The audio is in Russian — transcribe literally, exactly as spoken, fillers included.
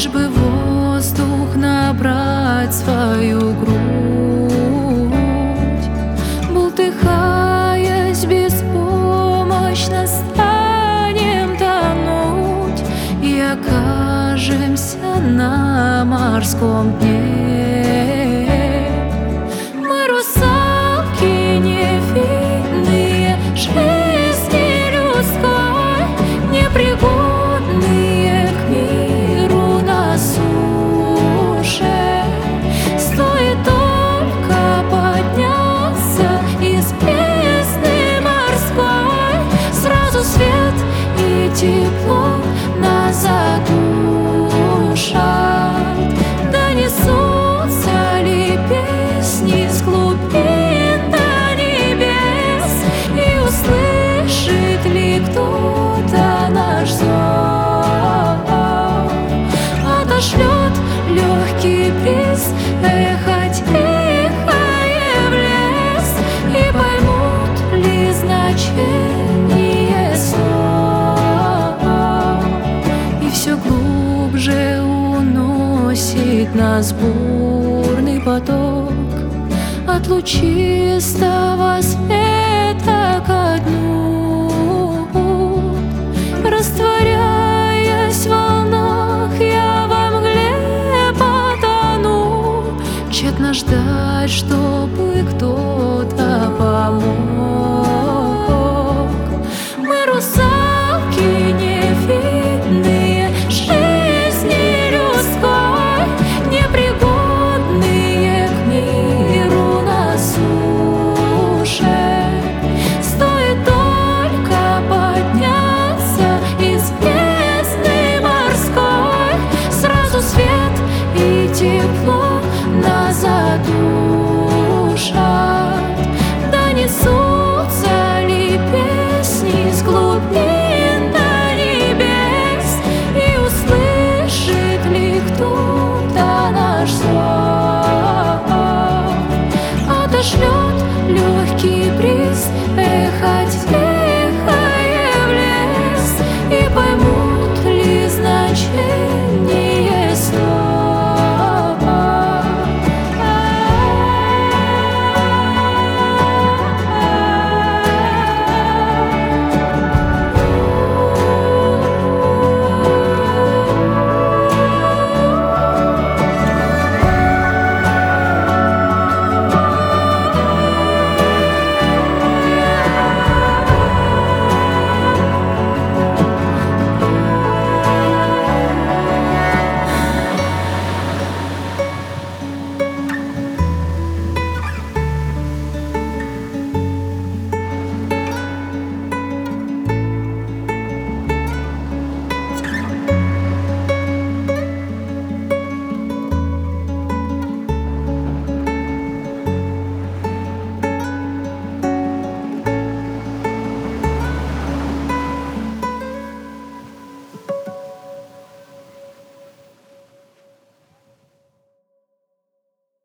лишь бы воздух набрать в свою грудь. Бултыхаясь беспомощно, станем тонуть и окажемся на морском дне. Мы русалки невинные, жизни людской, непригодные к миру на суше. Стоит только подняться из бездны морской, сразу свет и тепло нас задушат. Донесутся ли песни с глубин до небес, и услышит ли кто-то наш зов? Отошлет легкий бриз ехать тихое в лес, и поймут ли значение слов? И все глубже уносит нас бурный поток от лучистого света ко дну. Растворяясь в волнах, я во мгле потону. Тщетно ждать, чтобы кто-то помог. Мы русалки невинные, жизни людской, непригодные к миру на суше. Стоит только подняться из бездны морской, сразу свет и тепло